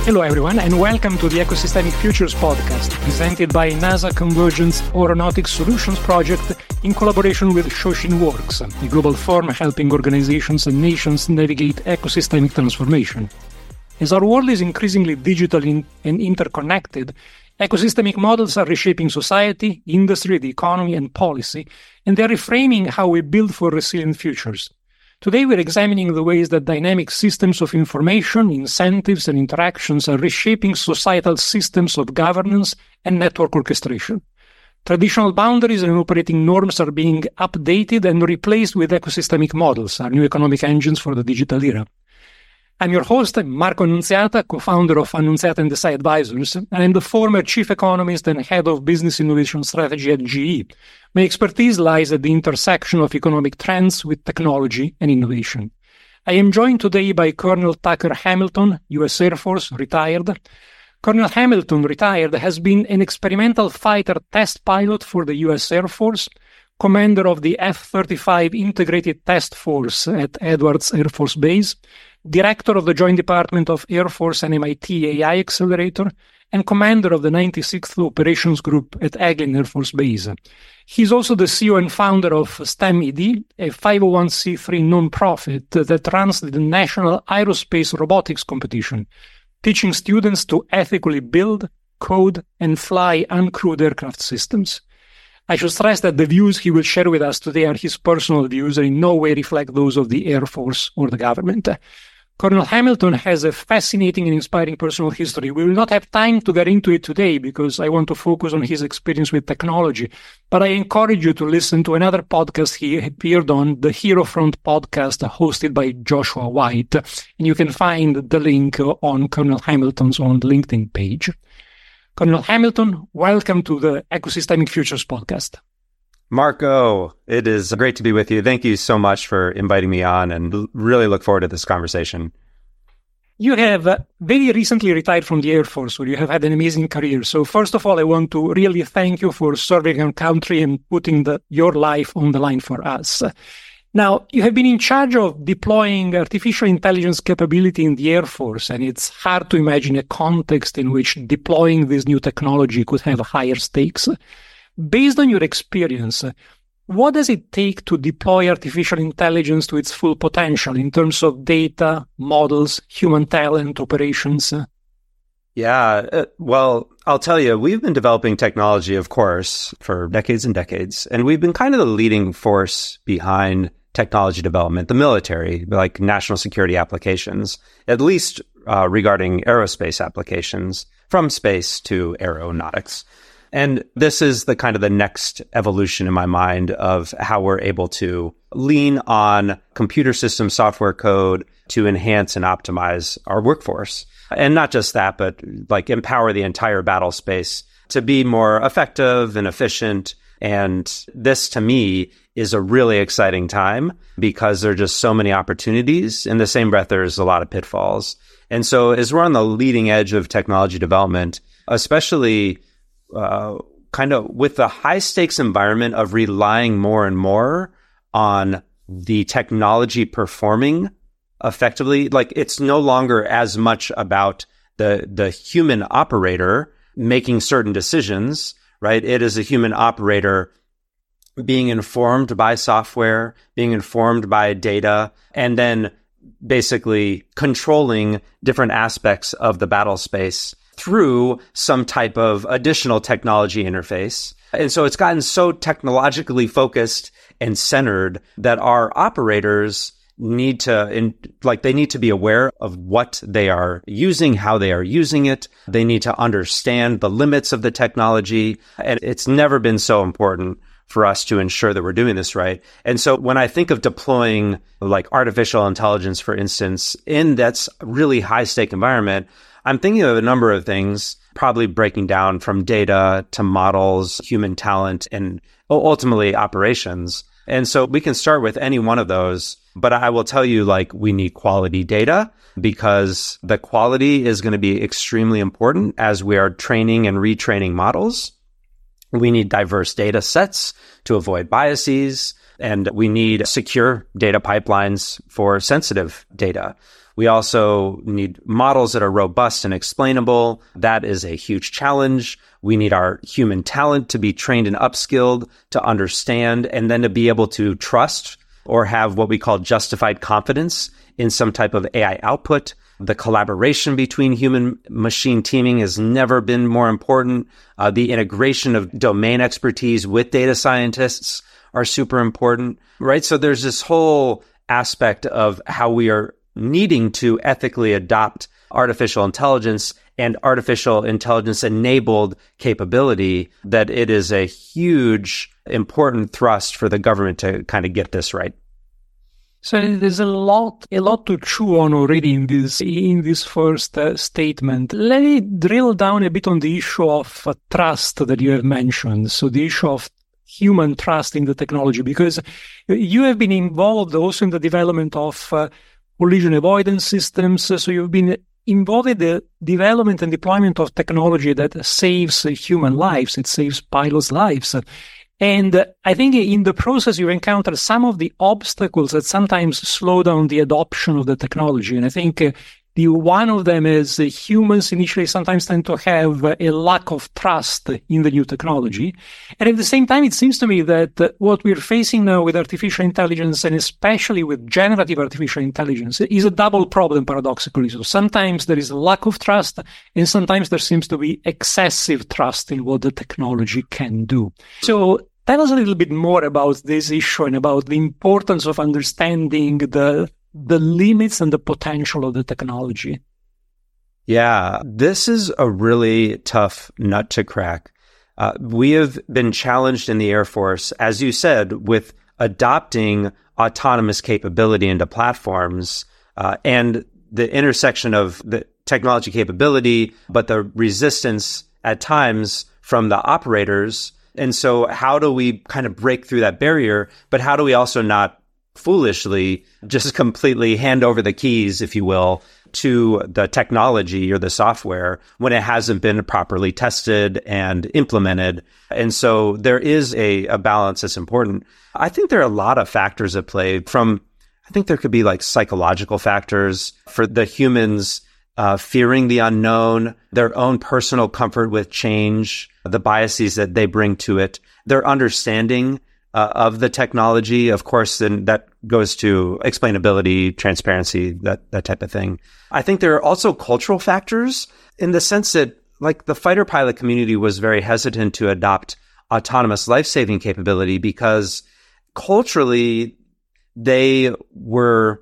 Hello everyone, and welcome to the Ecosystemic Futures podcast, presented by NASA Convergence Aeronautics Solutions Project in collaboration with Shoshin Works, a global firm helping organizations and nations navigate ecosystemic transformation. As our world is increasingly digital and interconnected, ecosystemic models are reshaping society, industry, the economy, and policy, and they're reframing how we build for resilient futures. Today, we're examining the ways that dynamic systems of information, incentives, and interactions are reshaping societal systems of governance and network orchestration. Traditional boundaries and operating norms are being updated and replaced with ecosystemic models, our new economic engines for the digital era. I'm your host, Marco Annunziata, co-founder of Annunziata & Desai Advisors, and I'm the former chief economist and head of business innovation strategy at GE. My expertise lies at the intersection of economic trends with technology and innovation. I am joined today by Colonel Tucker Hamilton, U.S. Air Force, retired. Colonel Hamilton, retired, has been an experimental fighter test pilot for the U.S. Air Force, commander of the F-35 Integrated Test Force at Edwards Air Force Base, director of the Joint Department of Air Force and MIT AI Accelerator, and commander of the 96th Operations Group at Eglin Air Force Base. He's also the CEO and founder of STEM-ED, a 501c3 nonprofit that runs the National Aerospace Robotics Competition, teaching students to ethically build, code, and fly uncrewed aircraft systems. I should stress that the views he will share with us today are his personal views and in no way reflect those of the Air Force or the government. Colonel Hamilton has a fascinating and inspiring personal history. We will not have time to get into it today because I want to focus on his experience with technology, but I encourage you to listen to another podcast he appeared on, the Hero Front podcast hosted by Joshua White, and you can find the link on Colonel Hamilton's own LinkedIn page. Colonel Hamilton, welcome to the Ecosystemic Futures podcast. Marco, it is great to be with you. Thank you so much for inviting me on and really look forward to this conversation. You have very recently retired from the Air Force, where you have had an amazing career. So first of all, I want to really thank you for serving our country and putting your life on the line for us. Now, you have been in charge of deploying artificial intelligence capability in the Air Force, and it's hard to imagine a context in which deploying this new technology could have higher stakes. Based on your experience, what does it take to deploy artificial intelligence to its full potential in terms of data, models, human talent, operations? Well, I'll tell you, we've been developing technology, of course, for decades and decades, and we've been kind of the leading force behind technology development, the military, like national security applications, at least regarding aerospace applications, from space to aeronautics. And this is the next evolution in my mind of how we're able to lean on computer system software code to enhance and optimize our workforce. And not just that, but empower the entire battle space to be more effective and efficient. And this, to me, is a really exciting time because there are just so many opportunities. In the same breath, there's a lot of pitfalls. And so as we're on the leading edge of technology development, especially with the high stakes environment of relying more and more on the technology performing effectively, it's no longer as much about the human operator making certain decisions, right? It is a human operator being informed by software, being informed by data, and then basically controlling different aspects of the battle space through some type of additional technology interface. And so it's gotten so technologically focused and centered that our operators need to, they need to be aware of what they are using, how they are using it. They need to understand the limits of the technology. And it's never been so important for us to ensure that we're doing this right. And so when I think of deploying artificial intelligence, for instance, in that's really high stake environment, I'm thinking of a number of things, probably breaking down from data to models, human talent, and ultimately operations. And so we can start with any one of those, but I will tell you, we need quality data because the quality is going to be extremely important as we are training and retraining models. We need diverse data sets to avoid biases. And we need secure data pipelines for sensitive data. We also need models that are robust and explainable. That is a huge challenge. We need our human talent to be trained and upskilled to understand and then to be able to trust or have what we call justified confidence in some type of AI output. The collaboration between human machine teaming has never been more important. The integration of domain expertise with data scientists are super important, right? So there's this whole aspect of how we are needing to ethically adopt artificial intelligence and artificial intelligence enabled capability, that it is a huge, important thrust for the government to kind of get this right. So there's a lot to chew on already in this first statement. Let me drill down a bit on the issue of trust that you have mentioned. So the issue of human trust in the technology, because you have been involved also in the development of collision avoidance systems. So you've been involved in the development and deployment of technology that saves human lives. It saves pilots' lives. And I think in the process, you encounter some of the obstacles that sometimes slow down the adoption of the technology. And I think the one of them is humans initially sometimes tend to have a lack of trust in the new technology. And at the same time, it seems to me that what we're facing now with artificial intelligence, and especially with generative artificial intelligence, is a double problem, paradoxically. So sometimes there is a lack of trust, and sometimes there seems to be excessive trust in what the technology can do. So tell us a little bit more about this issue and about the importance of understanding the limits and the potential of the technology. Yeah, this is a really tough nut to crack. We have been challenged in the Air Force, as you said, with adopting autonomous capability into platforms and the intersection of the technology capability, but the resistance at times from the operators. And so how do we kind of break through that barrier, but how do we also not foolishly just completely hand over the keys, if you will, to the technology or the software when it hasn't been properly tested and implemented? And so there is a balance that's important. I think there are a lot of factors at play. I think there could be like psychological factors for the humans fearing the unknown, their own personal comfort with change, the biases that they bring to it, their understanding of the technology, of course, then that goes to explainability, transparency, that type of thing. I think there are also cultural factors in the sense that, like, the fighter pilot community was very hesitant to adopt autonomous life-saving capability because culturally they were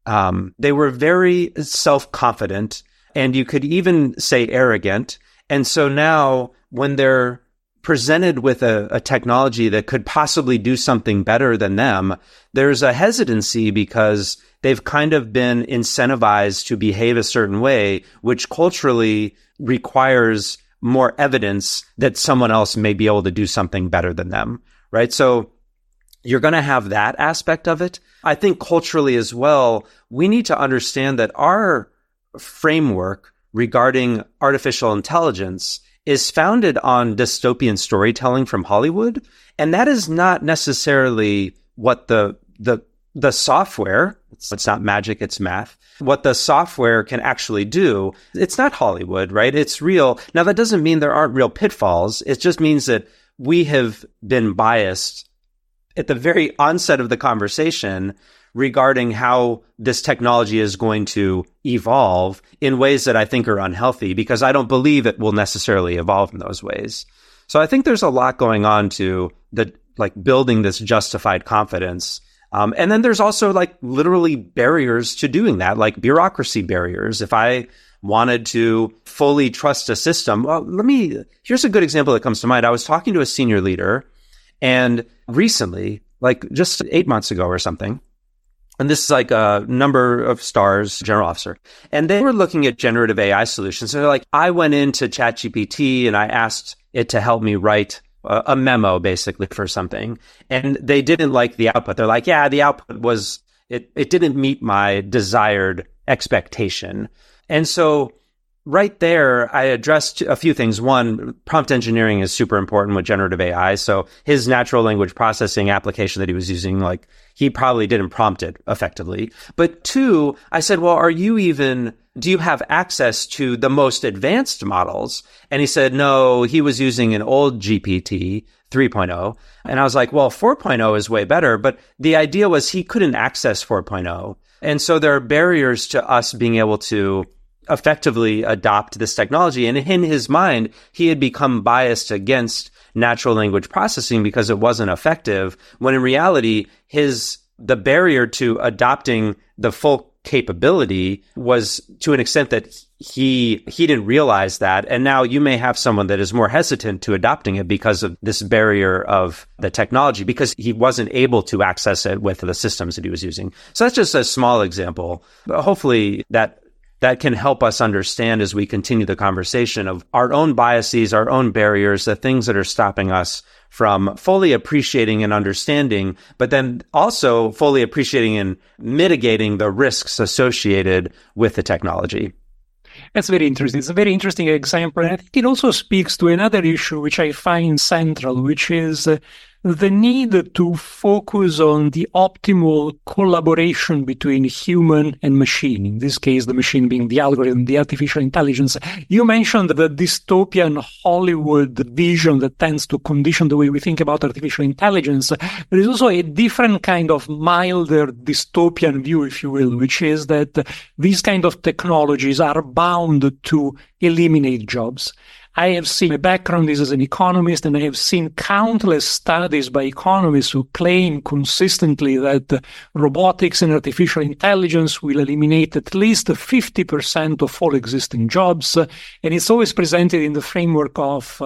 very self-confident, and you could even say arrogant. And so now when they're presented with a technology that could possibly do something better than them, there's a hesitancy because they've kind of been incentivized to behave a certain way, which culturally requires more evidence that someone else may be able to do something better than them, right? So you're going to have that aspect of it. I think culturally as well, we need to understand that our framework regarding artificial intelligence is founded on dystopian storytelling from Hollywood. And that is not necessarily what the software, it's not magic, it's math, what the software can actually do. It's not Hollywood, right? It's real. Now, that doesn't mean there aren't real pitfalls. It just means that we have been biased at the very onset of the conversation regarding how this technology is going to evolve in ways that I think are unhealthy, because I don't believe it will necessarily evolve in those ways. So I think there's a lot going on to building this justified confidence. And then there's also literally barriers to doing that, like bureaucracy barriers. If I wanted to fully trust a system, here's a good example that comes to mind. I was talking to a senior leader, and recently, just 8 months ago or something, and this is a number of stars, general officer. And they were looking at generative AI solutions. So they're like, I went into ChatGPT and I asked it to help me write a memo basically for something. And they didn't like the output. They're like, yeah, the output was, it didn't meet my desired expectation. And so right there, I addressed a few things. One, prompt engineering is super important with generative AI. So his natural language processing application that he was using, like, he probably didn't prompt it effectively. But two, I said, well, do you have access to the most advanced models? And he said, no, he was using an old GPT 3.0. And I was like, well, 4.0 is way better. But the idea was he couldn't access 4.0. And so there are barriers to us being able to effectively adopt this technology. And in his mind, he had become biased against natural language processing because it wasn't effective, when in reality, the barrier to adopting the full capability was to an extent that he didn't realize that. And now you may have someone that is more hesitant to adopting it because of this barrier of the technology, because he wasn't able to access it with the systems that he was using. So that's just a small example. But hopefully that can help us understand, as we continue the conversation, of our own biases, our own barriers, the things that are stopping us from fully appreciating and understanding, but then also fully appreciating and mitigating the risks associated with the technology. That's very interesting. It's a very interesting example. And I think it also speaks to another issue which I find central, which is the need to focus on the optimal collaboration between human and machine. In this case, the machine being the algorithm, the artificial intelligence. You mentioned the dystopian Hollywood vision that tends to condition the way we think about artificial intelligence. There is also a different kind of milder dystopian view, if you will, which is that these kind of technologies are bound to eliminate jobs. I have seen, my background is as an economist, and I have seen countless studies by economists who claim consistently that robotics and artificial intelligence will eliminate at least 50% of all existing jobs. And it's always presented in the framework of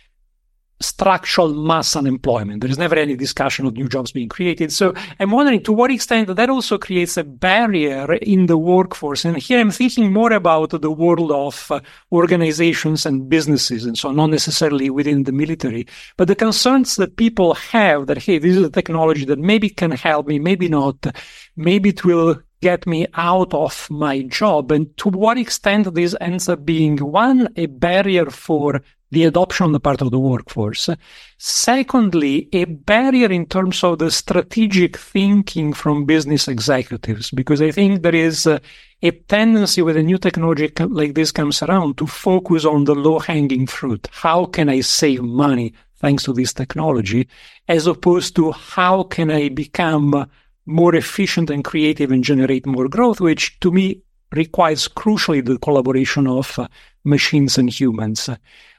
structural mass unemployment. There is never any discussion of new jobs being created. So I'm wondering to what extent that also creates a barrier in the workforce. And here I'm thinking more about the world of organizations and businesses, and so not necessarily within the military, but the concerns that people have that, hey, this is a technology that maybe can help me, maybe not, maybe it will get me out of my job. And to what extent this ends up being, one, a barrier for the adoption on the part of the workforce. Secondly, a barrier in terms of the strategic thinking from business executives, because I think there is a tendency when a new technology like this comes around to focus on the low-hanging fruit. How can I save money thanks to this technology, as opposed to how can I become more efficient and creative and generate more growth, which to me requires crucially the collaboration of machines and humans.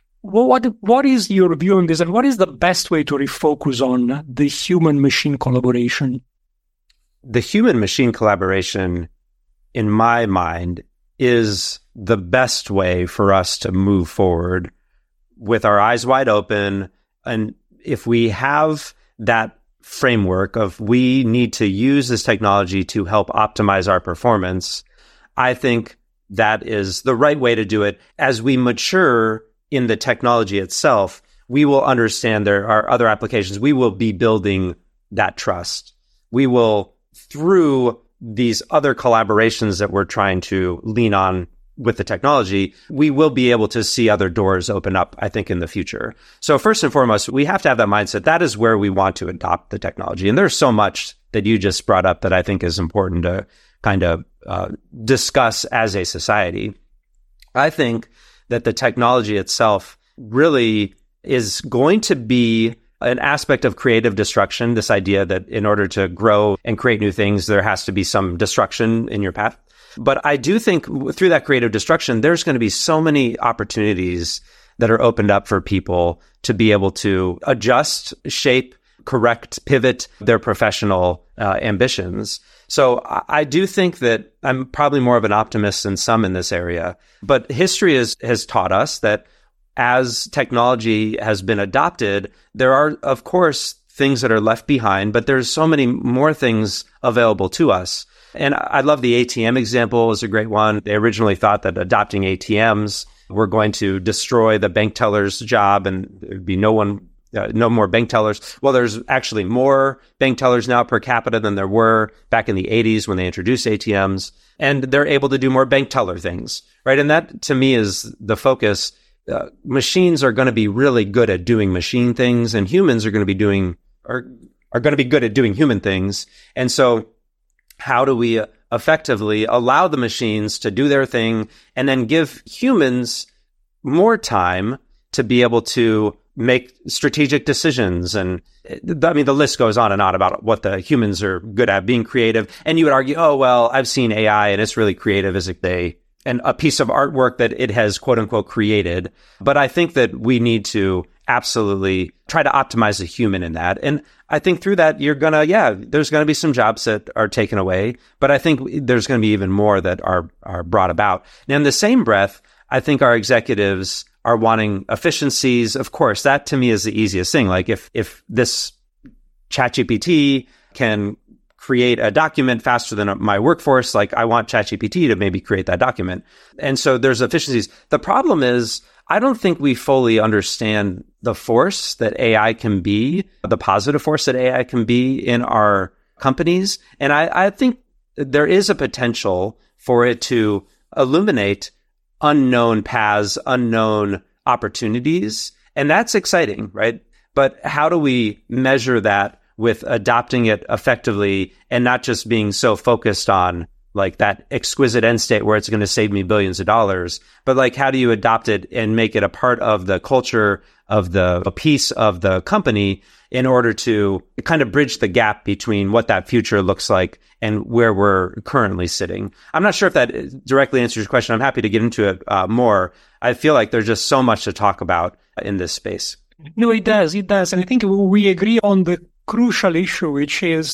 What is your view on this, and what is the best way to refocus on the human-machine collaboration? The human-machine collaboration, in my mind, is the best way for us to move forward with our eyes wide open. And if we have that framework of we need to use this technology to help optimize our performance, I think that is the right way to do it. As we mature in the technology itself, we will understand there are other applications. We will be building that trust. We will, through these other collaborations that we're trying to lean on with the technology, we will be able to see other doors open up, I think, in the future. So first and foremost, we have to have that mindset. That is where we want to adopt the technology. And there's so much that you just brought up that I think is important to kind of discuss as a society. I think that the technology itself really is going to be an aspect of creative destruction, this idea that in order to grow and create new things, there has to be some destruction in your path. But I do think through that creative destruction, there's going to be so many opportunities that are opened up for people to be able to adjust, shape, correct, pivot their professional ambitions. So I do think that I'm probably more of an optimist than some in this area. But history has taught us that as technology has been adopted, there are, of course, things that are left behind, but there's so many more things available to us. And I love the ATM example is a great one. They originally thought that adopting ATMs were going to destroy the bank teller's job and there'd be no one no more bank tellers. Well, there's actually more bank tellers now per capita than there were back in the 80s when they introduced ATMs. And they're able to do more bank teller things, right? And that, to me, is the focus. Machines are going to be really good at doing machine things, and humans are going to be good at doing human things. And so how do we effectively allow the machines to do their thing and then give humans more time to be able to make strategic decisions? And I mean, the list goes on and on about what the humans are good at, being creative. And you would argue, oh, well, I've seen AI and it's really creative as and a piece of artwork that it has, quote unquote, created. But I think that we need to absolutely try to optimize the human in that. And I think through that, there's going to be some jobs that are taken away, but I think there's going to be even more that are brought about. Now, in the same breath, I think our executives are wanting efficiencies. Of course, that to me is the easiest thing. Like if this ChatGPT can create a document faster than my workforce, like I want ChatGPT to maybe create that document. And so there's efficiencies. The problem is, I don't think we fully understand the force that AI can be, the positive force that AI can be in our companies. And I think there is a potential for it to illuminate unknown paths, unknown opportunities. And that's exciting, right? But how do we measure that with adopting it effectively and not just being so focused on like that exquisite end state where it's going to save me billions of dollars, but like, how do you adopt it and make it a part of the culture of a piece of the company in order to kind of bridge the gap between what that future looks like and where we're currently sitting? I'm not sure if that directly answers your question. I'm happy to get into it more. I feel like there's just so much to talk about in this space. No, it does. And I think we agree on the crucial issue, which is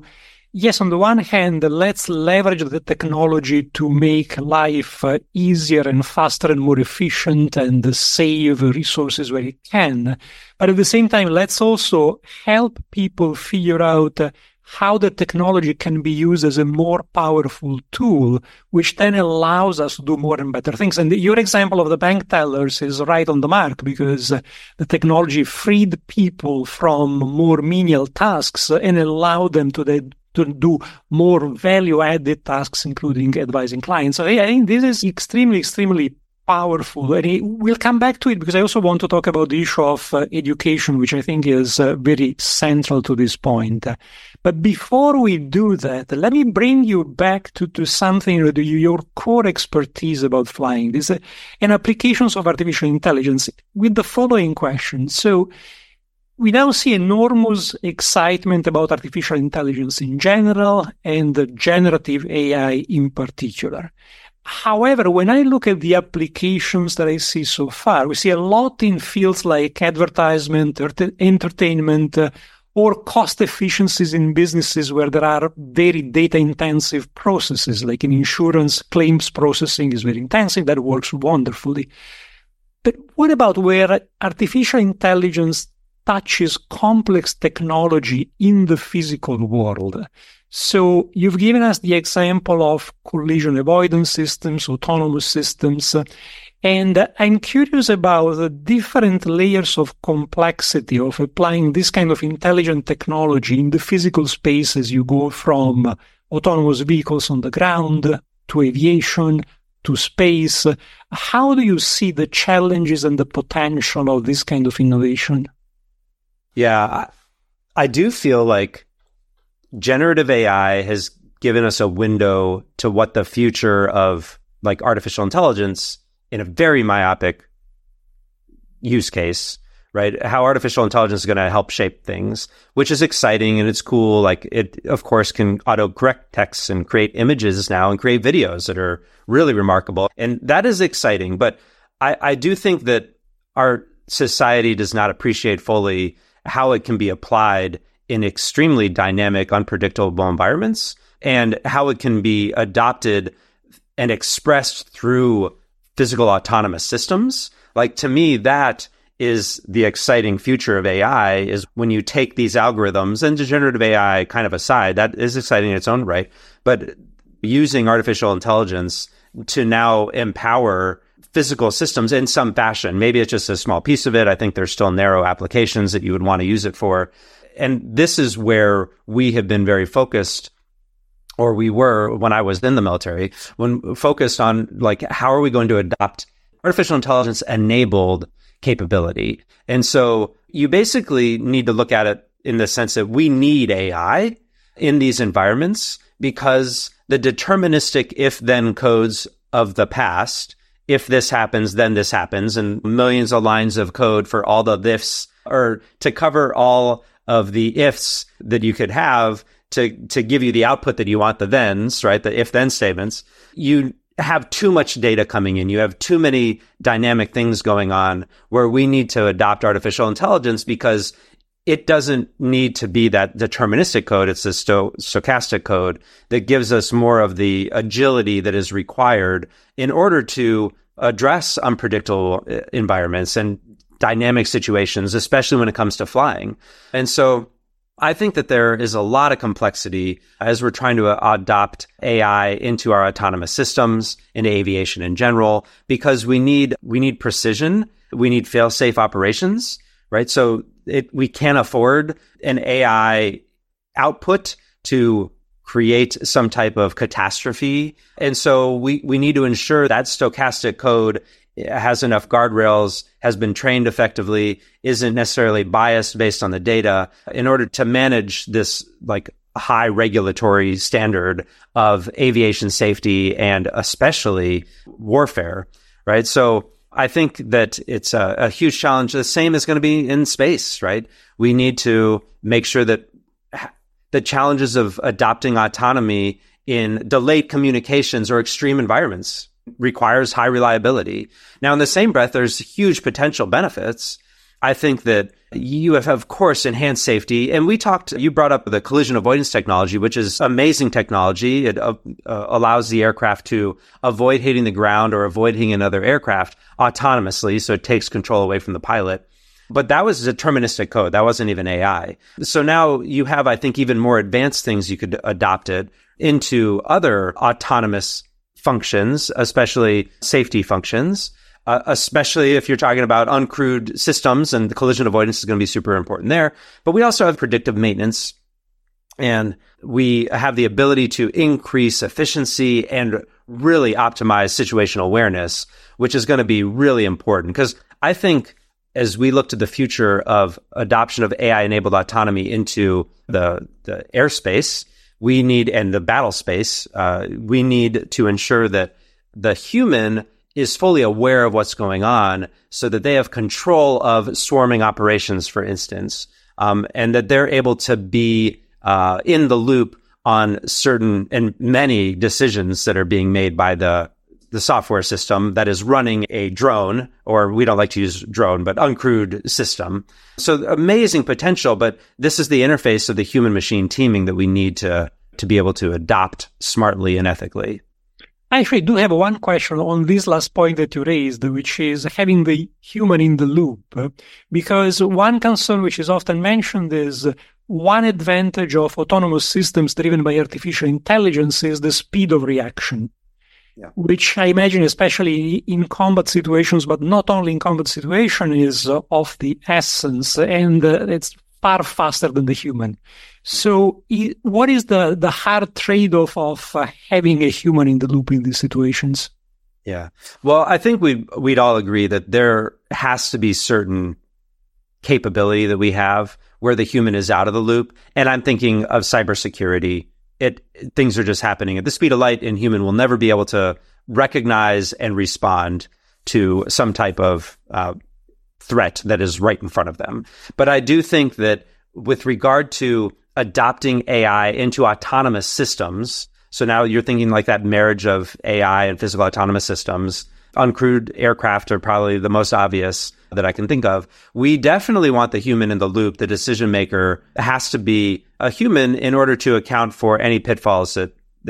yes, on the one hand, let's leverage the technology to make life easier and faster and more efficient and save resources where it can. But at the same time, let's also help people figure out how the technology can be used as a more powerful tool, which then allows us to do more and better things. And your example of the bank tellers is right on the mark, because the technology freed people from more menial tasks and allowed them to do more value-added tasks, including advising clients. So I think this is extremely, extremely powerful. And we'll come back to it because I also want to talk about the issue of education, which I think is very central to this point. But before we do that, let me bring you back to something, your core expertise about flying. This and applications of artificial intelligence with the following question. So we now see enormous excitement about artificial intelligence in general and generative AI in particular. However, when I look at the applications that I see so far, we see a lot in fields like advertisement, entertainment, or cost efficiencies in businesses where there are very data-intensive processes, like in insurance, claims processing is very intensive. That works wonderfully. But what about where artificial intelligence touches complex technology in the physical world? So you've given us the example of collision avoidance systems, autonomous systems, and I'm curious about the different layers of complexity of applying this kind of intelligent technology in the physical space as you go from autonomous vehicles on the ground to aviation to space. How do you see the challenges and the potential of this kind of innovation? Yeah, I do feel like generative AI has given us a window to what the future of like artificial intelligence in a very myopic use case, right? How artificial intelligence is going to help shape things, which is exciting and it's cool. Like it, of course, can auto-correct texts and create images now and create videos that are really remarkable. And that is exciting. But I do think that our society does not appreciate fully how it can be applied in extremely dynamic, unpredictable environments, and how it can be adopted and expressed through physical autonomous systems. Like, to me, that is the exciting future of AI, is when you take these algorithms, and generative AI kind of aside, that is exciting in its own right, but using artificial intelligence to now empower physical systems in some fashion. Maybe it's just a small piece of it. I think there's still narrow applications that you would want to use it for. And this is where we have been very focused, or we were when I was in the military, when focused on like, how are we going to adopt artificial intelligence enabled capability? And so you basically need to look at it in the sense that we need AI in these environments because the deterministic if-then codes of the past, if this happens, then this happens, and millions of lines of code for all the ifs, or to cover all of the ifs that you could have to give you the output that you want, the thens, right? The if-then statements. You have too much data coming in. You have too many dynamic things going on where we need to adopt artificial intelligence because it doesn't need to be that deterministic code. It's the stochastic code that gives us more of the agility that is required in order to address unpredictable environments and dynamic situations, especially when it comes to flying. And so I think that there is a lot of complexity as we're trying to adopt AI into our autonomous systems, into aviation in general, because we need precision, we need fail-safe operations, right? So we can't afford an AI output to create some type of catastrophe. And so we need to ensure that stochastic code has enough guardrails, has been trained effectively, isn't necessarily biased based on the data in order to manage this like high regulatory standard of aviation safety and especially warfare, right? So I think that it's a huge challenge. The same is going to be in space, right? We need to make sure that the challenges of adopting autonomy in delayed communications or extreme environments requires high reliability. Now, in the same breath, there's huge potential benefits. I think that you have, of course, enhanced safety. And you brought up the collision avoidance technology, which is amazing technology. It allows the aircraft to avoid hitting the ground or avoid hitting another aircraft autonomously. So it takes control away from the pilot. But that was deterministic code. That wasn't even AI. So now you have, I think, even more advanced things you could adopt it into other autonomous functions, especially safety functions, especially if you're talking about uncrewed systems, and the collision avoidance is going to be super important there. But we also have predictive maintenance, and we have the ability to increase efficiency and really optimize situational awareness, which is going to be really important. Because I think as we look to the future of adoption of AI-enabled autonomy into the airspace, we need, and the battle space, we need to ensure that the human is fully aware of what's going on so that they have control of swarming operations, for instance, and that they're able to be in the loop on certain and many decisions that are being made by the software system that is running a drone, or we don't like to use drone, but uncrewed system. So amazing potential, but this is the interface of the human machine teaming that we need to be able to adopt smartly and ethically. I actually do have one question on this last point that you raised, which is having the human in the loop. Because one concern which is often mentioned is one advantage of autonomous systems driven by artificial intelligence is the speed of reaction. Yeah. Which I imagine, especially in combat situations, but not only in combat situations, is of the essence, and it's far faster than the human. So what is the hard trade-off of having a human in the loop in these situations? Yeah. Well, I think we'd all agree that there has to be certain capability that we have where the human is out of the loop. And I'm thinking of cybersecurity. Things are just happening at the speed of light, and human will never be able to recognize and respond to some type of threat that is right in front of them. But I do think that with regard to adopting AI into autonomous systems, so now you're thinking like that marriage of AI and physical autonomous systems, uncrewed aircraft are probably the most obvious that I can think of. We definitely want the human in the loop. The decision maker has to be a human in order to account for any pitfalls that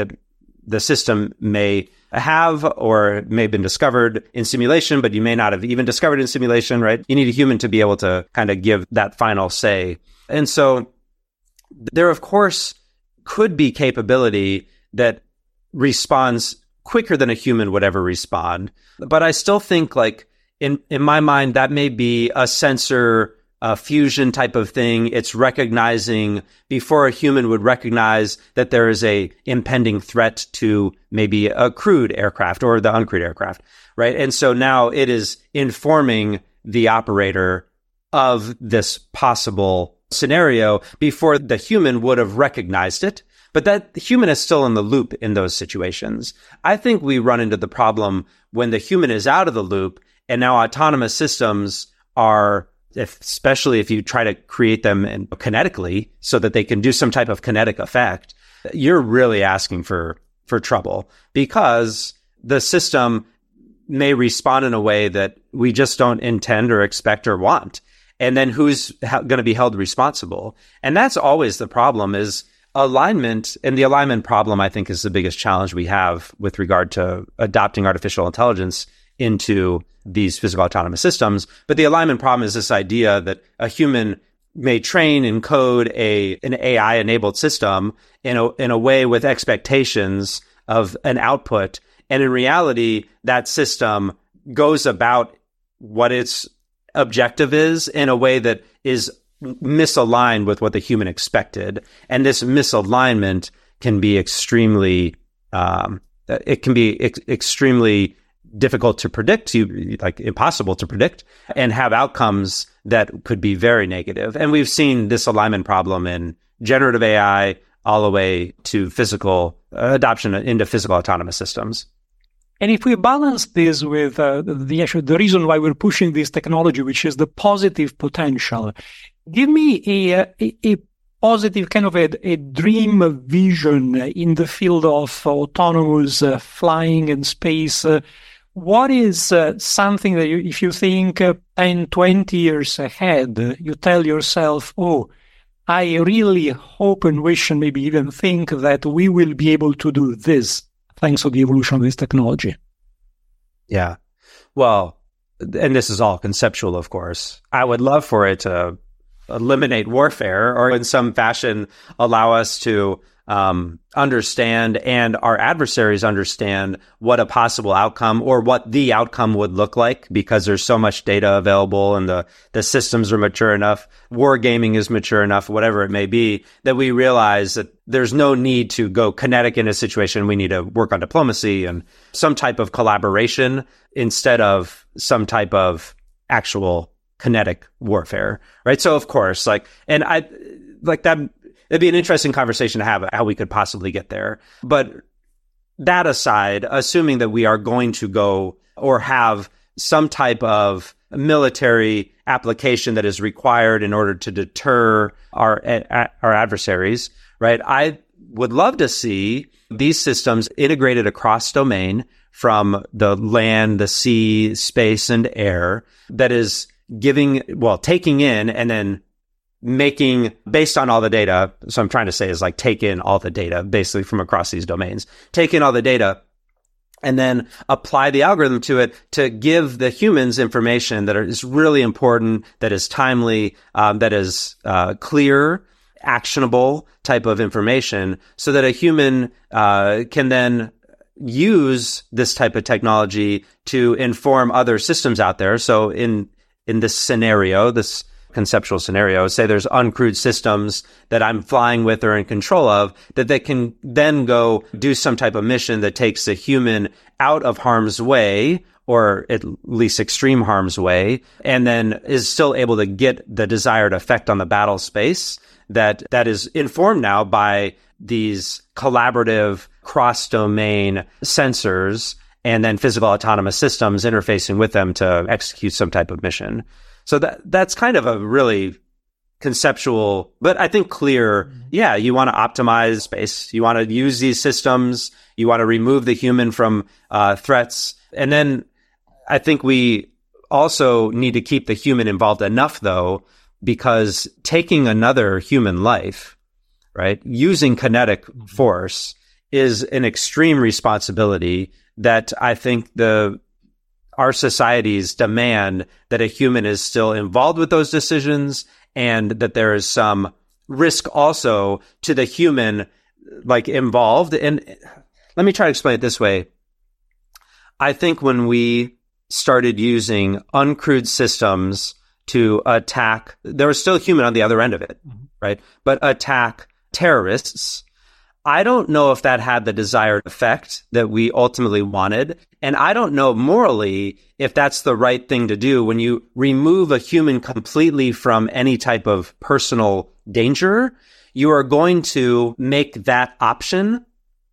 the system may have or may have been discovered in simulation, but you may not have even discovered in simulation, right? You need a human to be able to kind of give that final say. And so there, of course, could be capability that responds quicker than a human would ever respond. But I still think like in my mind, that may be a sensor fusion type of thing. It's recognizing before a human would recognize that there is a impending threat to maybe a crewed aircraft or the uncrewed aircraft, right? And so now it is informing the operator of this possible scenario before the human would have recognized it. But that human is still in the loop in those situations. I think we run into the problem when the human is out of the loop and now autonomous systems are, especially if you try to create them kinetically so that they can do some type of kinetic effect, you're really asking for trouble because the system may respond in a way that we just don't intend or expect or want. And then who's going to be held responsible? And that's always the problem is alignment. And the alignment problem, I think, is the biggest challenge we have with regard to adopting artificial intelligence into these physical autonomous systems. But the alignment problem is this idea that a human may train and code an AI-enabled system in a way with expectations of an output. And in reality, that system goes about what its objective is in a way that is misaligned with what the human expected. And this misalignment can be extremely difficult to predict, like impossible to predict, and have outcomes that could be very negative. And we've seen this alignment problem in generative AI all the way to physical adoption into physical autonomous systems. And if we balance this with the reason why we're pushing this technology, which is the positive potential, give me a positive kind of a dream vision in the field of autonomous flying and space. What is something that if you think 10, 20 years ahead, you tell yourself, oh, I really hope and wish and maybe even think that we will be able to do this thanks to the evolution of this technology? Yeah. Well, and this is all conceptual, of course. I would love for it to eliminate warfare or in some fashion allow us to understand and our adversaries understand what a possible outcome or what the outcome would look like because there's so much data available and the systems are mature enough, wargaming is mature enough, whatever it may be, that we realize that there's no need to go kinetic in a situation. We need to work on diplomacy and some type of collaboration instead of some type of actual kinetic warfare, right? So of course, it'd be an interesting conversation to have how we could possibly get there. But that aside, assuming that we are going to go or have some type of military application that is required in order to deter our adversaries, right? I would love to see these systems integrated across domain from the land, the sea, space, and air that is taking in and then making based on all the data. So I'm trying to say is like take in all the data basically from across these domains, take in all the data and then apply the algorithm to it to give the humans information that is really important, that is timely, that is clear, actionable type of information so that a human can then use this type of technology to inform other systems out there. So in this scenario, this conceptual scenario, say there's uncrewed systems that I'm flying with or in control of, that they can then go do some type of mission that takes a human out of harm's way, or at least extreme harm's way, and then is still able to get the desired effect on the battle space that is informed now by these collaborative cross-domain sensors and then physical autonomous systems interfacing with them to execute some type of mission. So that's kind of a really conceptual, but I think clear. Yeah, you want to optimize space. You want to use these systems. You want to remove the human from threats. And then I think we also need to keep the human involved enough, though, because taking another human life, right, using kinetic force is an extreme responsibility that I think our societies demand that a human is still involved with those decisions and that there is some risk also to the human, like involved. And let me try to explain it this way. I think when we started using uncrewed systems to attack, there was still a human on the other end of it, right? But attack terrorists, I don't know if that had the desired effect that we ultimately wanted. And I don't know morally if that's the right thing to do when you remove a human completely from any type of personal danger. You are going to make that option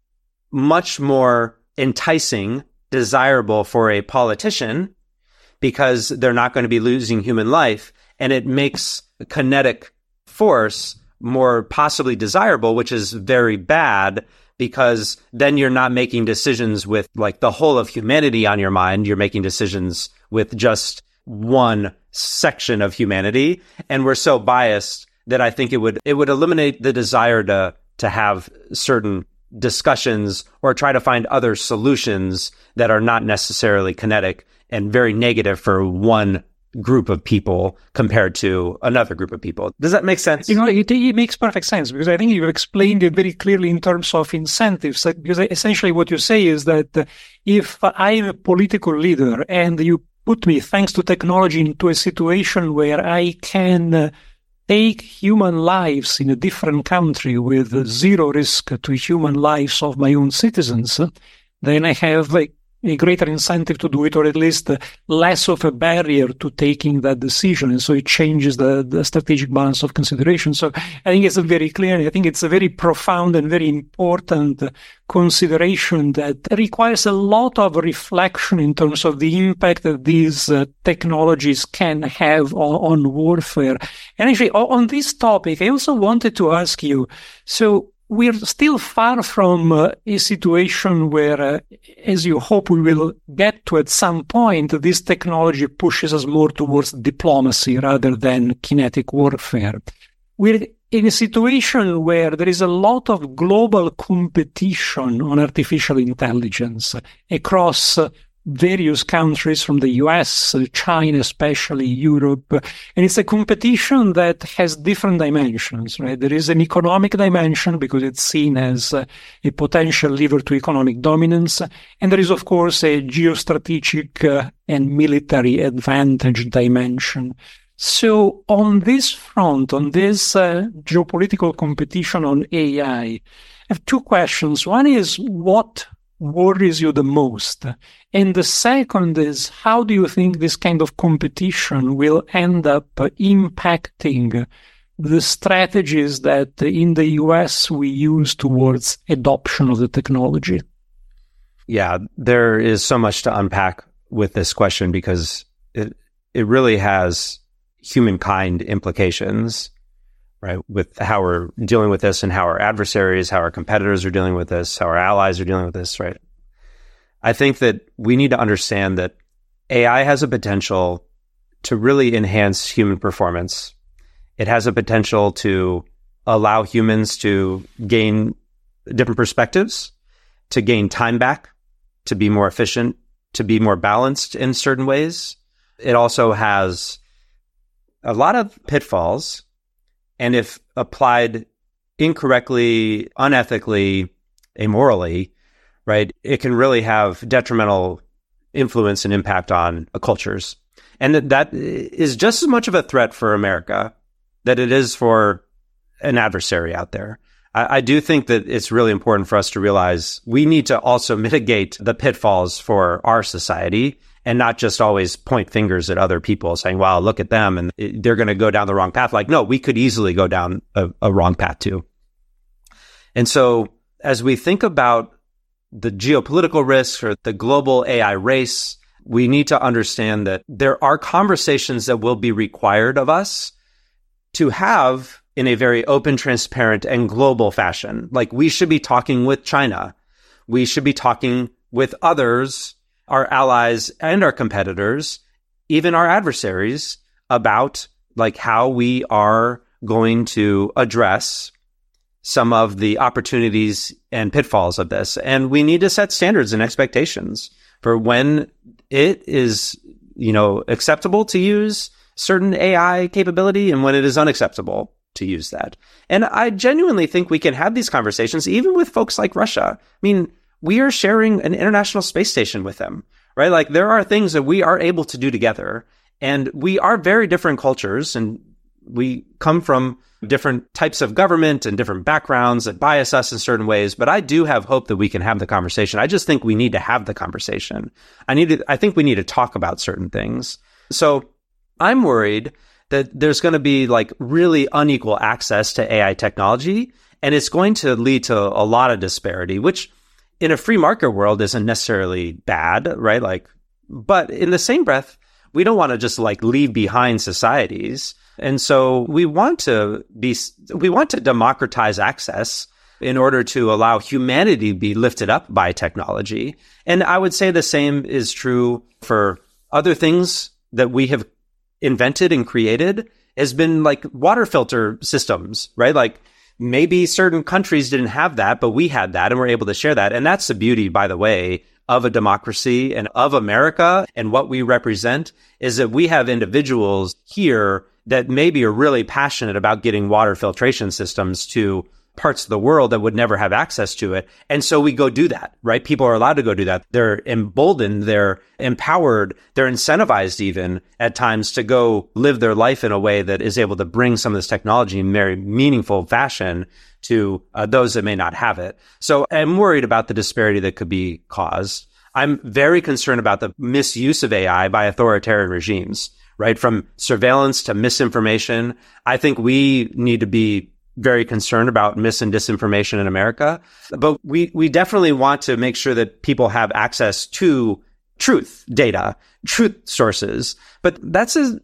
much more enticing, desirable for a politician because they're not going to be losing human life. And it makes kinetic force more possibly desirable, which is very bad because then you're not making decisions with like the whole of humanity on your mind. You're making decisions with just one section of humanity. And we're so biased that I think it would eliminate the desire to have certain discussions or try to find other solutions that are not necessarily kinetic and very negative for one group of people compared to another group of people. Does that make sense? It makes perfect sense because I think you've explained it very clearly in terms of incentives. Because essentially what you say is that if I'm a political leader and you put me, thanks to technology, into a situation where I can take human lives in a different country with zero risk to human lives of my own citizens, then I have a greater incentive to do it, or at least less of a barrier to taking that decision. And so it changes the strategic balance of consideration. So I think it's very clear. I think it's a very profound and very important consideration that requires a lot of reflection in terms of the impact that these technologies can have on warfare. And actually, on this topic, I also wanted to ask you, so we're still far from a situation where, as you hope we will get to at some point, this technology pushes us more towards diplomacy rather than kinetic warfare. We're in a situation where there is a lot of global competition on artificial intelligence across various countries from the US, China, especially Europe. And it's a competition that has different dimensions, right? There is an economic dimension because it's seen as a potential lever to economic dominance. And there is, of course, a geostrategic and military advantage dimension. So on this front, on this geopolitical competition on AI, I have two questions. One is, what worries you the most? And the second is, how do you think this kind of competition will end up impacting the strategies that in the US we use towards adoption of the technology? Yeah, there is so much to unpack with this question because it really has humankind implications, right? With how we're dealing with this and how our adversaries, how our competitors are dealing with this, how our allies are dealing with this, right? I think that we need to understand that AI has a potential to really enhance human performance. It has a potential to allow humans to gain different perspectives, to gain time back, to be more efficient, to be more balanced in certain ways. It also has a lot of pitfalls, and if applied incorrectly, unethically, amorally, right, it can really have detrimental influence and impact on cultures. And that is just as much of a threat for America that it is for an adversary out there. I do think that it's really important for us to realize we need to also mitigate the pitfalls for our society and not just always point fingers at other people saying, wow, look at them and they're going to go down the wrong path. Like, no, we could easily go down a wrong path too. And so as we think about the geopolitical risks or the global AI race, we need to understand that there are conversations that will be required of us to have in a very open, transparent, and global fashion. Like, we should be talking with China. We should be talking with others, our allies and our competitors, even our adversaries, about like how we are going to address some of the opportunities and pitfalls of this. And we need to set standards and expectations for when it is, acceptable to use certain AI capability and when it is unacceptable to use that. And I genuinely think we can have these conversations even with folks like Russia. I mean, we are sharing an international space station with them, right? Like there are things that we are able to do together, and we are very different cultures, and we come from different types of government and different backgrounds that bias us in certain ways. But I do have hope that we can have the conversation. I just think we need to have the conversation. I think we need to talk about certain things. So I'm worried that there's going to be like really unequal access to AI technology, and it's going to lead to a lot of disparity, which in a free market world isn't necessarily bad, right? Like, but in the same breath, we don't want to just like leave behind societies. And so we want to democratize access in order to allow humanity to be lifted up by technology. And I would say the same is true for other things that we have invented and created, has been like water filter systems, right? Like maybe certain countries didn't have that, but we had that and we're able to share that. And that's the beauty, by the way, of a democracy and of America and what we represent, is that we have individuals here that maybe are really passionate about getting water filtration systems to parts of the world that would never have access to it. And so we go do that, right? People are allowed to go do that. They're emboldened, they're empowered, they're incentivized even at times to go live their life in a way that is able to bring some of this technology in very meaningful fashion to those that may not have it. So I'm worried about the disparity that could be caused. I'm very concerned about the misuse of AI by authoritarian regimes, right? From surveillance to misinformation. I think we need to be very concerned about mis and disinformation in America. But we definitely want to make sure that people have access to truth data, truth sources. But that's a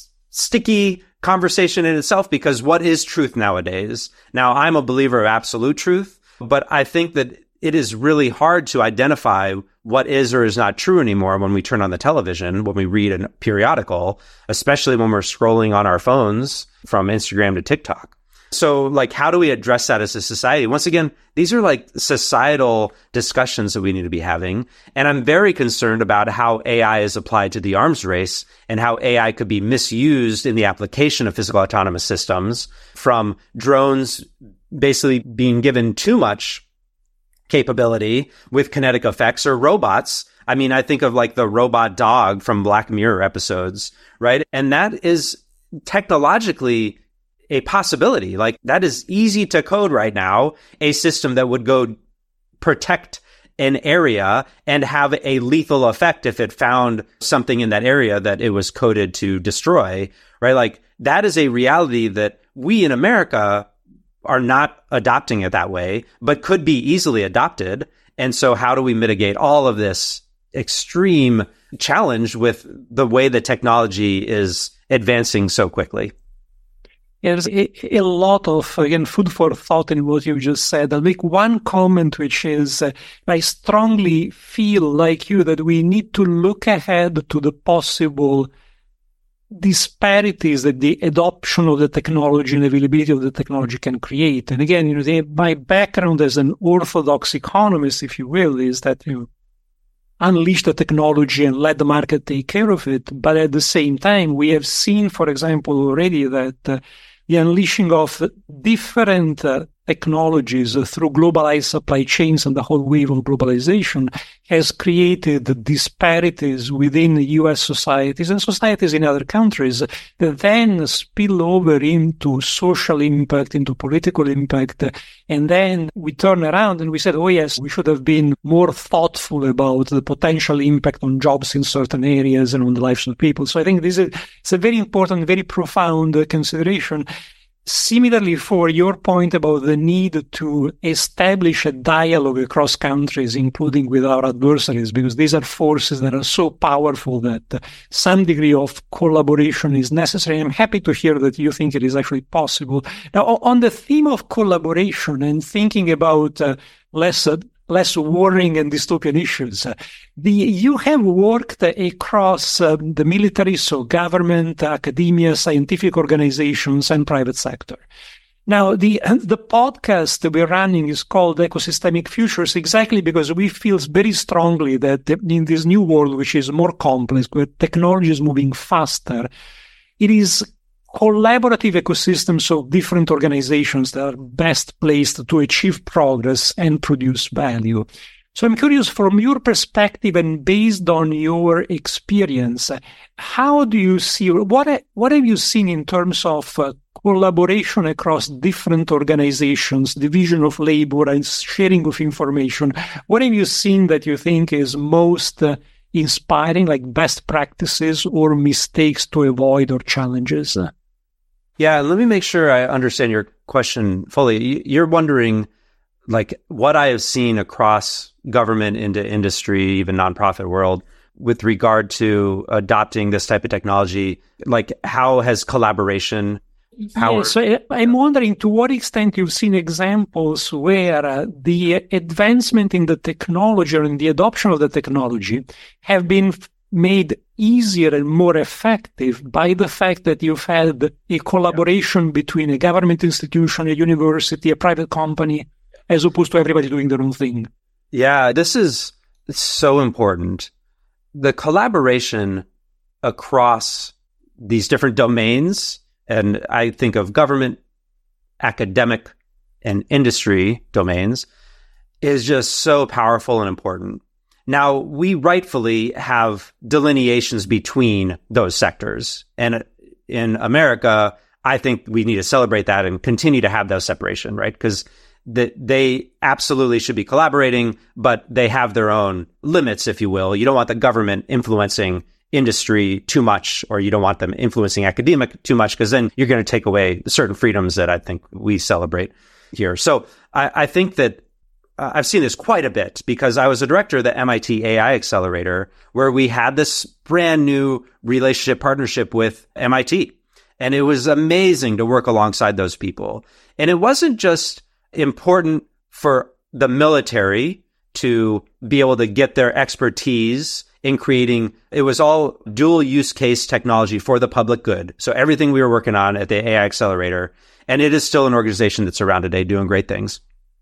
sticky conversation in itself, because what is truth nowadays? Now, I'm a believer of absolute truth, but I think that it is really hard to identify what is or is not true anymore when we turn on the television, when we read a periodical, especially when we're scrolling on our phones from Instagram to TikTok. So like, how do we address that as a society? Once again, these are like societal discussions that we need to be having. And I'm very concerned about how AI is applied to the arms race and how AI could be misused in the application of physical autonomous systems, from drones basically being given too much capability with kinetic effects, or robots. I mean, I think of like the robot dog from Black Mirror episodes, right? And that is technologically a possibility. Like, that is easy to code right now, a system that would go protect an area and have a lethal effect if it found something in that area that it was coded to destroy, right? Like, that is a reality that we in America are not adopting it that way, but could be easily adopted. And so how do we mitigate all of this extreme challenge with the way the technology is advancing so quickly? There's a lot of, again, food for thought in what you just said. I'll make one comment, which is I strongly feel like you that we need to look ahead to the possible disparities that the adoption of the technology and availability of the technology can create. And again, my background as an orthodox economist, if you will, is that unleash the technology and let the market take care of it. But at the same time, we have seen, for example, already that the unleashing of different technologies through globalized supply chains and the whole wave of globalization has created disparities within U.S. societies and societies in other countries that then spill over into social impact, into political impact. And then we turn around and we said, oh yes, we should have been more thoughtful about the potential impact on jobs in certain areas and on the lives of people. So I think it's a very important, very profound consideration. Similarly, for your point about the need to establish a dialogue across countries, including with our adversaries, because these are forces that are so powerful that some degree of collaboration is necessary. I'm happy to hear that you think it is actually possible. Now, on the theme of collaboration and thinking about less worrying and dystopian issues. You have worked across the military, so government, academia, scientific organizations, and private sector. Now, the podcast we're running is called Ecosystemic Futures, exactly because we feel very strongly that in this new world, which is more complex, where technology is moving faster, it is collaborative ecosystems of different organizations that are best placed to achieve progress and produce value. So I'm curious, from your perspective and based on your experience, how do you see, what have you seen in terms of collaboration across different organizations, division of labor and sharing of information? What have you seen that you think is most inspiring, like best practices or mistakes to avoid or challenges? Yeah, let me make sure I understand your question fully. You're wondering, like, what I have seen across government into industry, even nonprofit world, with regard to adopting this type of technology, like how has collaboration? So I'm wondering to what extent you've seen examples where the advancement in the technology or in the adoption of the technology have been made easier and more effective by the fact that you've had a collaboration between a government institution, a university, a private company, as opposed to everybody doing their own thing. Yeah, this is so important. The collaboration across these different domains, and I think of government, academic, and industry domains, is just so powerful and important. Now, we rightfully have delineations between those sectors. And in America, I think we need to celebrate that and continue to have that separation, right? Because they absolutely should be collaborating, but they have their own limits, if you will. You don't want the government influencing industry too much, or you don't want them influencing academic too much, because then you're going to take away certain freedoms that I think we celebrate here. So I think that I've seen this quite a bit because I was a director of the MIT AI Accelerator, where we had this brand new relationship partnership with MIT. And it was amazing to work alongside those people. And it wasn't just important for the military to be able to get their expertise in creating, it was all dual use case technology for the public good. So everything we were working on at the AI Accelerator, and it is still an organization that's around today doing great things,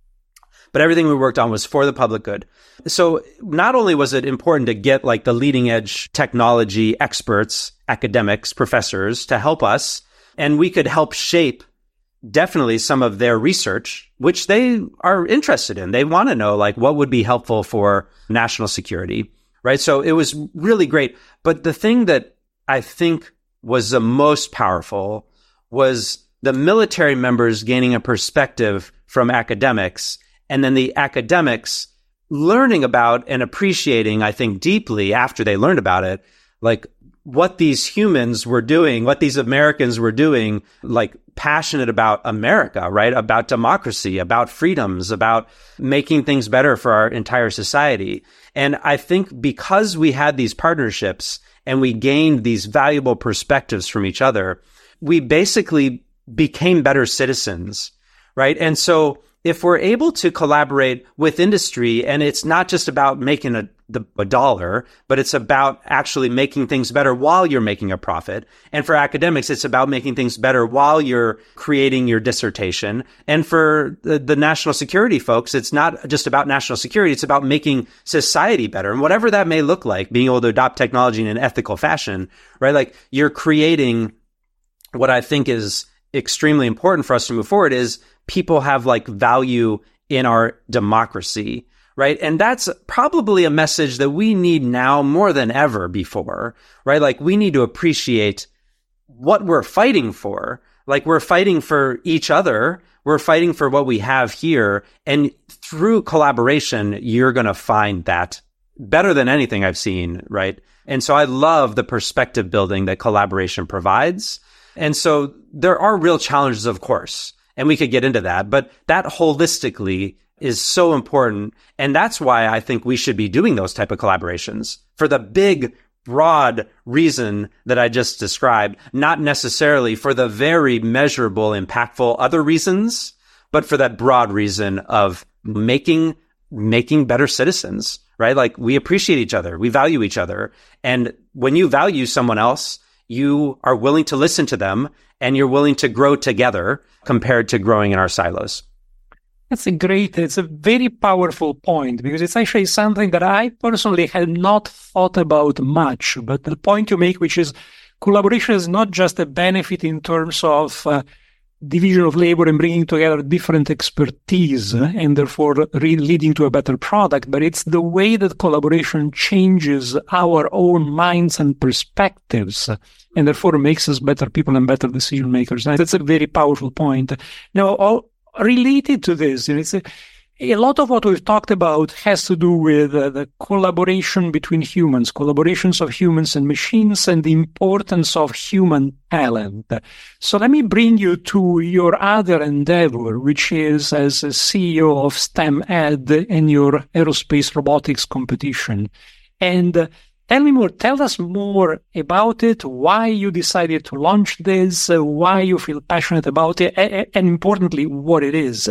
but everything we worked on was for the public good. So not only was it important to get like the leading edge technology experts, academics, professors to help us, and we could help shape definitely some of their research, which they are interested in. They want to know like what would be helpful for national security, right? So it was really great. But the thing that I think was the most powerful was the military members gaining a perspective from academics, and then the academics learning about and appreciating, I think, deeply after they learned about it, like what these humans were doing, what these Americans were doing, like passionate about America, right? About democracy, about freedoms, about making things better for our entire society. And I think because we had these partnerships and we gained these valuable perspectives from each other, we basically became better citizens, right? And so if we're able to collaborate with industry, and it's not just about making a dollar, but it's about actually making things better while you're making a profit. And for academics, it's about making things better while you're creating your dissertation. And for the national security folks, it's not just about national security, it's about making society better. And whatever that may look like, being able to adopt technology in an ethical fashion, right? Like you're creating what I think is extremely important for us to move forward is people have like value in our democracy, right? And that's probably a message that we need now more than ever before, right? Like we need to appreciate what we're fighting for. Like we're fighting for each other. We're fighting for what we have here. And through collaboration, you're going to find that better than anything I've seen, right? And so I love the perspective building that collaboration provides. And so there are real challenges, of course, and we could get into that, but that holistically is so important. And that's why I think we should be doing those type of collaborations for the big, broad reason that I just described, not necessarily for the very measurable, impactful other reasons, but for that broad reason of making better citizens, right? Like we appreciate each other. We value each other. And when you value someone else, you are willing to listen to them and you're willing to grow together compared to growing in our silos. It's a very powerful point because it's actually something that I personally had not thought about much. But the point you make, which is collaboration is not just a benefit in terms of division of labor and bringing together different expertise and therefore leading to a better product, but it's the way that collaboration changes our own minds and perspectives and therefore makes us better people and better decision makers. And that's a very powerful point. Now, all related to this, it's a lot of what we've talked about has to do with the collaboration between humans, collaborations of humans and machines, and the importance of human talent. So let me bring you to your other endeavor, which is as a CEO of STEM Ed and your aerospace robotics competition. And tell us more about it, why you decided to launch this, why you feel passionate about it, and importantly, what it is.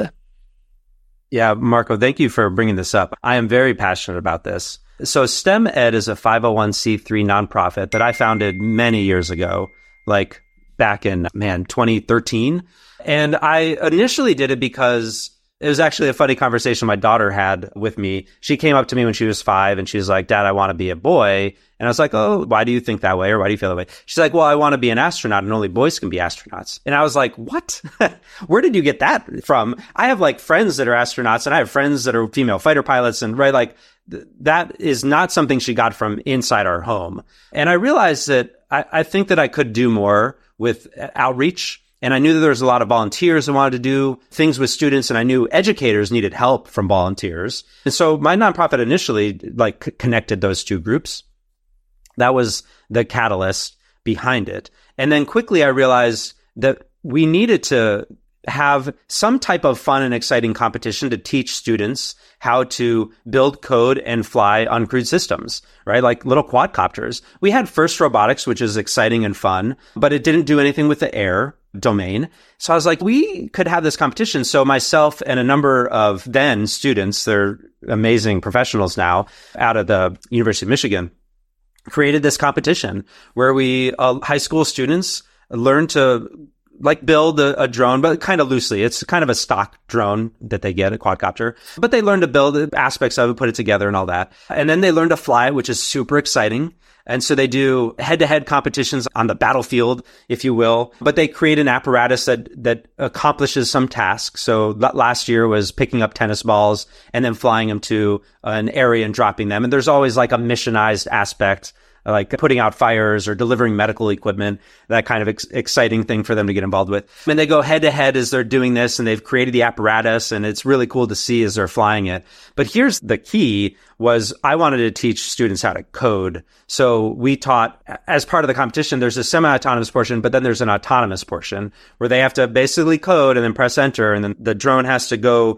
Yeah, Marco, thank you for bringing this up. I am very passionate about this. So STEM Ed is a 501c3 nonprofit that I founded many years ago, like back in, 2013. And I initially did it because it was actually a funny conversation my daughter had with me. She came up to me when she was 5 and she was like, "Dad, I want to be a boy." And I was like, "Oh, why do you think that way? Or why do you feel that way?" She's like, "Well, I want to be an astronaut and only boys can be astronauts." And I was like, "What? Where did you get that from?" I have like friends that are astronauts and I have friends that are female fighter pilots, and that is not something she got from inside our home. And I realized that I think that I could do more with outreach. And I knew that there was a lot of volunteers that wanted to do things with students, and I knew educators needed help from volunteers. And so my nonprofit initially connected those two groups. That was the catalyst behind it. And then quickly I realized that we needed to have some type of fun and exciting competition to teach students how to build code and fly uncrewed systems, right? Like little quadcopters. We had FIRST Robotics, which is exciting and fun, but it didn't do anything with the air domain. So I was like, we could have this competition. So myself and a number of then students, they're amazing professionals now out of the University of Michigan, created this competition where we, high school students, learn to build a drone, but kind of loosely. It's kind of a stock drone that they get, a quadcopter, but they learn to build aspects of it, put it together and all that. And then they learn to fly, which is super exciting. And so they do head-to-head competitions on the battlefield, if you will, but they create an apparatus that accomplishes some tasks. So last year was picking up tennis balls and then flying them to an area and dropping them. And there's always like a missionized aspect, like putting out fires or delivering medical equipment, that kind of exciting thing for them to get involved with. And they go head to head as they're doing this, and they've created the apparatus, and it's really cool to see as they're flying it. But here's the key was I wanted to teach students how to code. So we taught, as part of the competition, there's a semi-autonomous portion, but then there's an autonomous portion where they have to basically code and then press enter, and then the drone has to go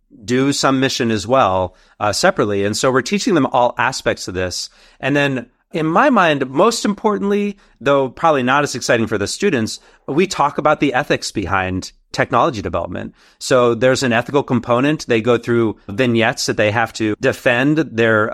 do some mission as well, separately. And so we're teaching them all aspects of this. And then in my mind, most importantly, though probably not as exciting for the students, we talk about the ethics behind technology development. So there's an ethical component. They go through vignettes that they have to defend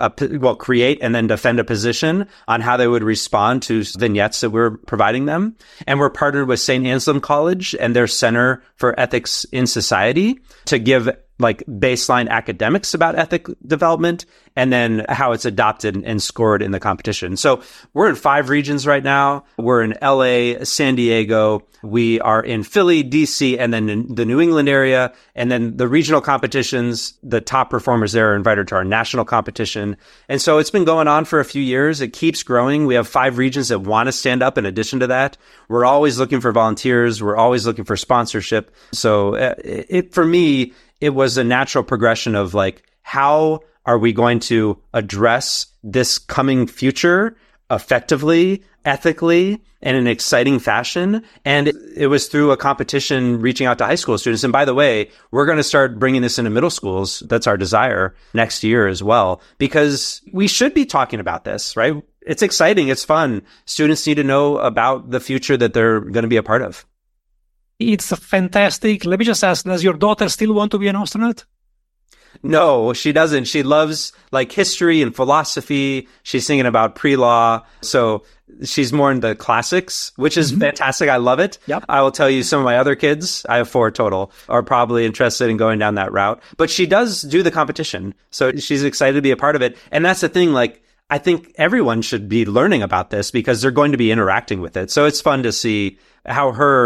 create and then defend a position on how they would respond to vignettes that we're providing them. And we're partnered with St. Anselm College and their Center for Ethics in Society to give baseline academics about ethic development and then how it's adopted and scored in the competition. So we're in 5 regions right now. We're in LA, San Diego. We are in Philly, DC, and then in the New England area. And then the regional competitions, the top performers there are invited to our national competition. And so it's been going on for a few years. It keeps growing. We have 5 regions that want to stand up in addition to that. We're always looking for volunteers. We're always looking for sponsorship. So for me, it was a natural progression of how are we going to address this coming future effectively, ethically, and in an exciting fashion. And it was through a competition reaching out to high school students. And by the way, we're going to start bringing this into middle schools. That's our desire next year as well, because we should be talking about this, right? It's exciting. It's fun. Students need to know about the future that they're going to be a part of. It's fantastic. Let me just ask, does your daughter still want to be an astronaut? No, she doesn't. She loves history and philosophy. She's thinking about pre-law. So she's more into classics, which is fantastic. I love it. Yep. I will tell you some of my other kids, I have 4 total, are probably interested in going down that route. But she does do the competition. So she's excited to be a part of it. And that's the thing, I think everyone should be learning about this because they're going to be interacting with it. So it's fun to see how her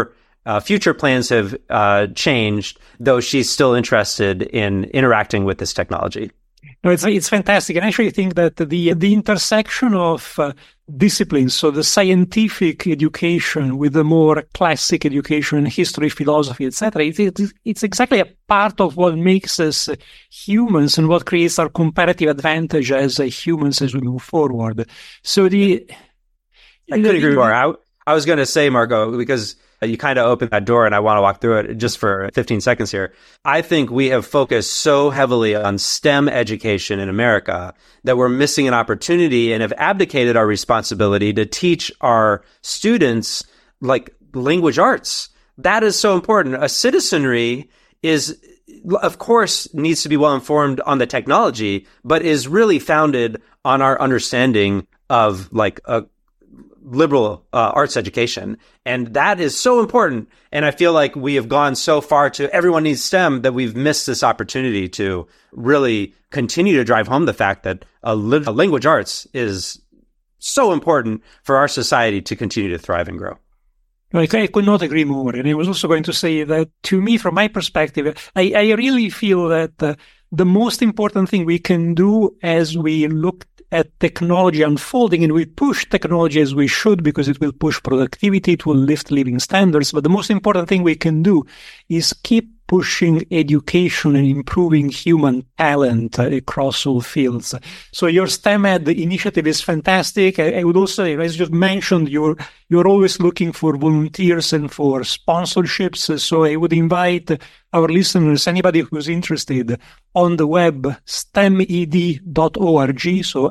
future plans have changed, though she's still interested in interacting with this technology. No, it's fantastic. And I actually think that the intersection of disciplines, so the scientific education with the more classic education, history, philosophy, etc., it's exactly a part of what makes us humans and what creates our comparative advantage as humans as we move forward. So I couldn't agree more. I was going to say, Marco, because you kind of opened that door and I want to walk through it just for 15 seconds here. I think we have focused so heavily on STEM education in America that we're missing an opportunity and have abdicated our responsibility to teach our students like language arts. That is so important. A citizenry is, of course, needs to be well informed on the technology, but is really founded on our understanding of like a liberal arts education. And that is so important. And I feel like we have gone so far to everyone needs STEM that we've missed this opportunity to really continue to drive home the fact that a language arts is so important for our society to continue to thrive and grow. I could not agree more. And I was also going to say that to me, from my perspective, I really feel that the most important thing we can do as we look at technology unfolding, and we push technology as we should because it will push productivity, it will lift living standards. But the most important thing we can do is keep pushing education and improving human talent across all fields. So your STEM Ed initiative is fantastic. I would also say, as you just mentioned, you're always looking for volunteers and for sponsorships. So I would invite our listeners, anybody who's interested, on the web, stemed.org. So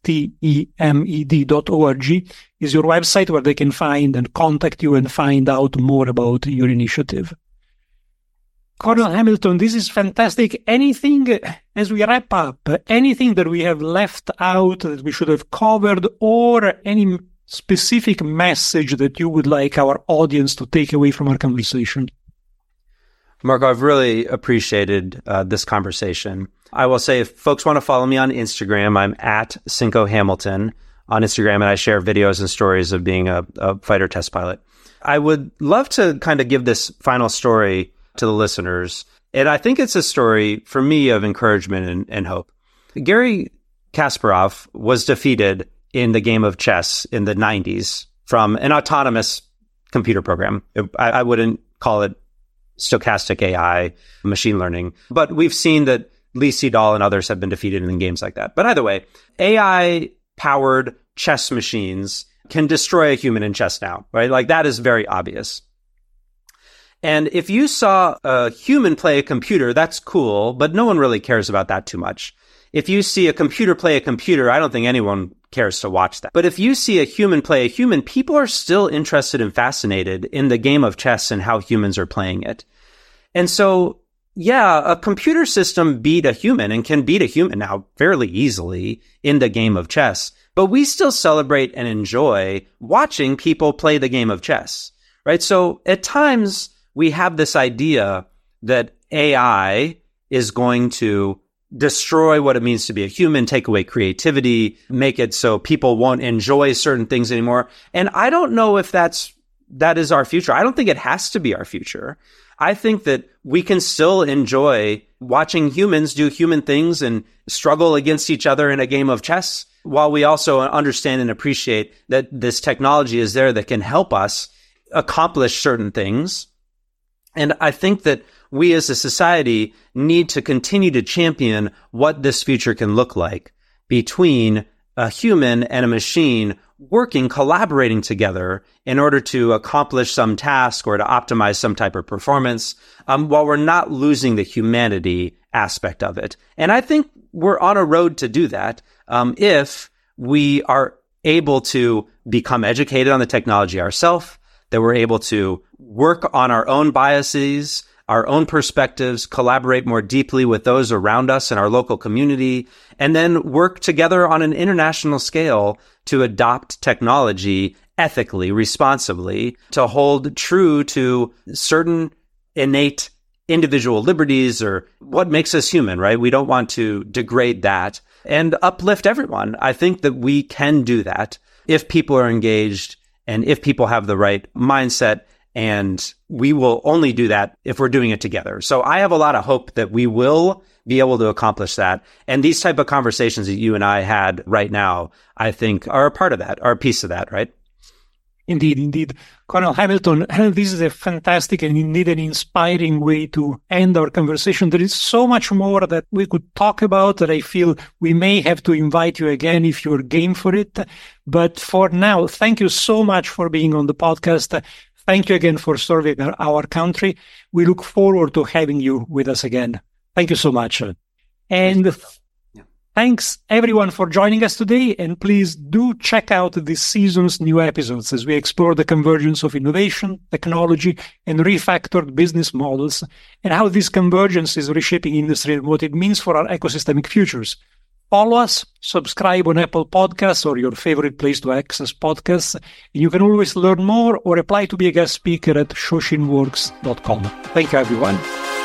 stemed.org is your website where they can find and contact you and find out more about your initiative. Cornel Hamilton, this is fantastic. Anything, as we wrap up, anything that we have left out that we should have covered, or any specific message that you would like our audience to take away from our conversation? Marco, I've really appreciated this conversation. I will say, if folks want to follow me on Instagram, I'm at Cinco Hamilton on Instagram, and I share videos and stories of being a fighter test pilot. I would love to kind of give this final story to the listeners. And I think it's a story for me of encouragement and hope. Garry Kasparov was defeated in the game of chess in the 90s from an autonomous computer program. I wouldn't call it stochastic AI, machine learning, but we've seen that Lee Sedol and others have been defeated in games like that. But either way, AI-powered chess machines can destroy a human in chess now, right? Like that is very obvious. And if you saw a human play a computer, that's cool, but no one really cares about that too much. If you see a computer play a computer, I don't think anyone cares to watch that. But if you see a human play a human, people are still interested and fascinated in the game of chess and how humans are playing it. And so, yeah, a computer system beat a human and can beat a human now fairly easily in the game of chess. But we still celebrate and enjoy watching people play the game of chess, right? So at times, we have this idea that AI is going to destroy what it means to be a human, take away creativity, make it so people won't enjoy certain things anymore. And I don't know if that is our future. I don't think it has to be our future. I think that we can still enjoy watching humans do human things and struggle against each other in a game of chess, while we also understand and appreciate that this technology is there that can help us accomplish certain things. And I think that we as a society need to continue to champion what this future can look like between a human and a machine working, collaborating together in order to accomplish some task or to optimize some type of performance, while we're not losing the humanity aspect of it. And I think we're on a road to do that if we are able to become educated on the technology ourselves, that we're able to work on our own biases, our own perspectives, collaborate more deeply with those around us in our local community, and then work together on an international scale to adopt technology ethically, responsibly, to hold true to certain innate individual liberties or what makes us human, right? We don't want to degrade that and uplift everyone. I think that we can do that if people are engaged and if people have the right mindset And we will only do that if we're doing it together. So I have a lot of hope that we will be able to accomplish that. And these type of conversations that you and I had right now, I think are a part of that, are a piece of that, right? Indeed. Colonel Hamilton, this is a fantastic and indeed an inspiring way to end our conversation. There is so much more that we could talk about that I feel we may have to invite you again if you're game for it. But for now, thank you so much for being on the podcast. Thank you again for serving our country. We look forward to having you with us again. Thank you so much. And thanks everyone for joining us today. And please do check out this season's new episodes as we explore the convergence of innovation, technology, and refactored business models, and how this convergence is reshaping industry and what it means for our ecosystemic futures. Follow us, subscribe on Apple Podcasts or your favorite place to access podcasts. And you can always learn more or apply to be a guest speaker at shoshinworks.com. Thank you, everyone.